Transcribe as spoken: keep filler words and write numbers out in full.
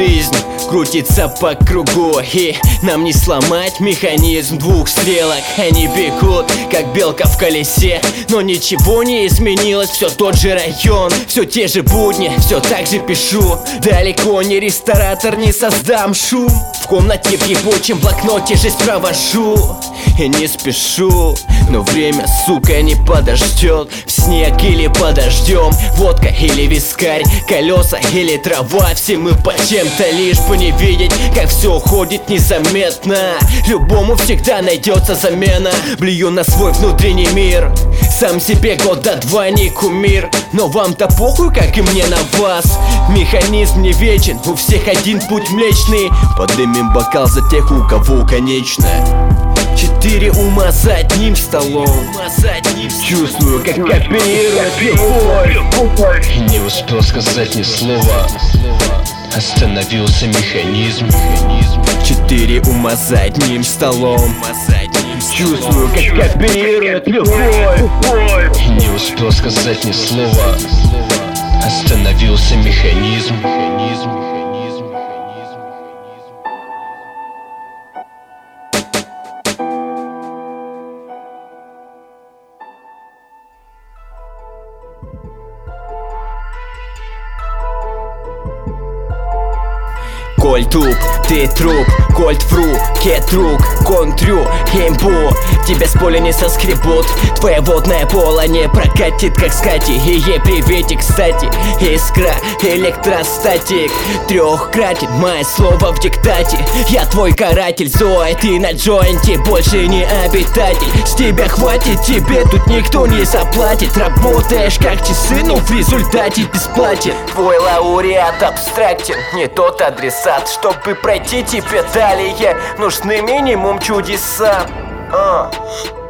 жизнь крутится по кругу, и нам не сломать механизм двух стрелок. Они бегут, как белка в колесе, но ничего не изменилось, все тот же район, все те же будни, все так же пишу. Далеко не ресторатор, не создам шум, в комнате в ебучем блокноте жизнь провожу и не спешу. Но время, сука, не подождет. В снег или подождем, водка или вискарь, колеса или трава, все мы по чем-то, лишь бы не видеть, как все уходит незаметно. Любому всегда найдется замена. Блюю на свой внутренний мир, сам себе года два не кумир. Но вам-то похуй, как и мне на вас. Механизм не вечен, у всех один путь млечный. Поднимем бокал за тех, у кого конечное. Четыре ума за одним столом. Чувствую, как кооперирует любовь. Не успел сказать ни слова, остановился механизм. Четыре ума за одним столом. Чувствую, как кооперирует любовь. Не успел сказать ни слова, остановился механизм. Коль туп, ты труп, кольт фру, кетрук, контрю, имбу. Тебя с поля не соскребут, твоя водная пола не прокатит, как скати. И ей приветик, кстати, искра, электростатик. Трехкратен мое слово в диктате. Я твой каратель, Зоя, ты на джойнте, больше не обитатель. С тебя хватит, тебе тут никто не заплатит. Работаешь как часы, но в результате бесплатен. Твой лауреат абстрактен, не тот адресат. Чтобы пройти тебе далее, нужны минимум чудеса. а.